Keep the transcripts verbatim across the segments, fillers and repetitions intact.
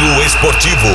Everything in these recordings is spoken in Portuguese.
Giro Esportivo.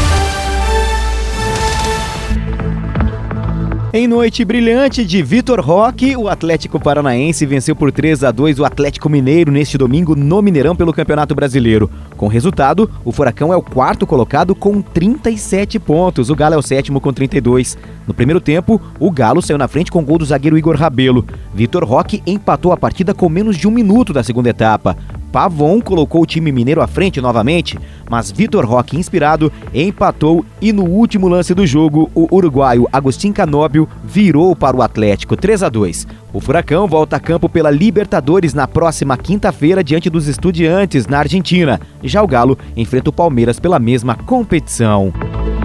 Em noite brilhante de Vitor Roque, o Atlético Paranaense venceu por três a dois o Atlético Mineiro neste domingo no Mineirão pelo Campeonato Brasileiro. Com o resultado, o Furacão é o quarto colocado com trinta e sete pontos, o Galo é o sétimo com trinta e dois. No primeiro tempo, o Galo saiu na frente com o gol do zagueiro Igor Rabelo. Vitor Roque empatou a partida com menos de um minuto da segunda etapa. Pavon colocou o time mineiro à frente novamente, mas Vitor Roque, inspirado, empatou e no último lance do jogo, o uruguaio Agustín Canóbio virou para o Atlético três a dois. O Furacão volta a campo pela Libertadores na próxima quinta-feira diante dos Estudiantes, na Argentina. Já o Galo enfrenta o Palmeiras pela mesma competição.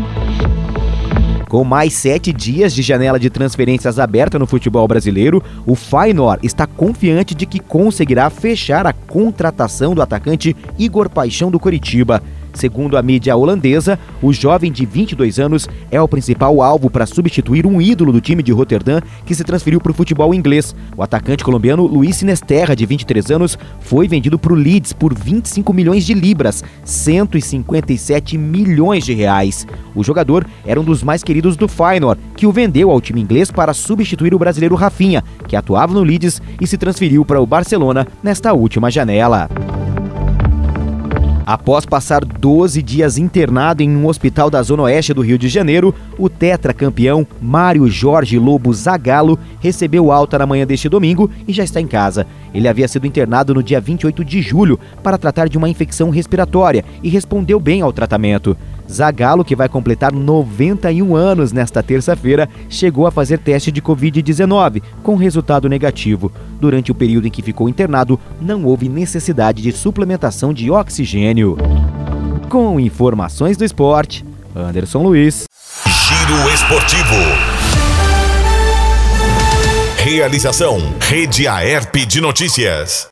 Com mais sete dias de janela de transferências aberta no futebol brasileiro, o Feyenoord está confiante de que conseguirá fechar a contratação do atacante Igor Paixão do Coritiba. Segundo a mídia holandesa, o jovem de vinte e dois anos é o principal alvo para substituir um ídolo do time de Roterdã que se transferiu para o futebol inglês. O atacante colombiano Luis Sinesterra, de vinte e três anos, foi vendido para o Leeds por vinte e cinco milhões de libras, cento e cinquenta e sete milhões de reais. O jogador era um dos mais queridos do Feyenoord, que o vendeu ao time inglês para substituir o brasileiro Rafinha, que atuava no Leeds e se transferiu para o Barcelona nesta última janela. Após passar doze dias internado em um hospital da Zona Oeste do Rio de Janeiro, o tetracampeão Mário Jorge Lobo Zagallo recebeu alta na manhã deste domingo e já está em casa. Ele havia sido internado no dia vinte e oito de julho para tratar de uma infecção respiratória e respondeu bem ao tratamento. Zagallo, que vai completar noventa e um anos nesta terça-feira, chegou a fazer teste de covid dezenove, com resultado negativo. Durante o período em que ficou internado, não houve necessidade de suplementação de oxigênio. Com informações do esporte, Anderson Luiz. Giro Esportivo. Realização: Rede Aerp de Notícias.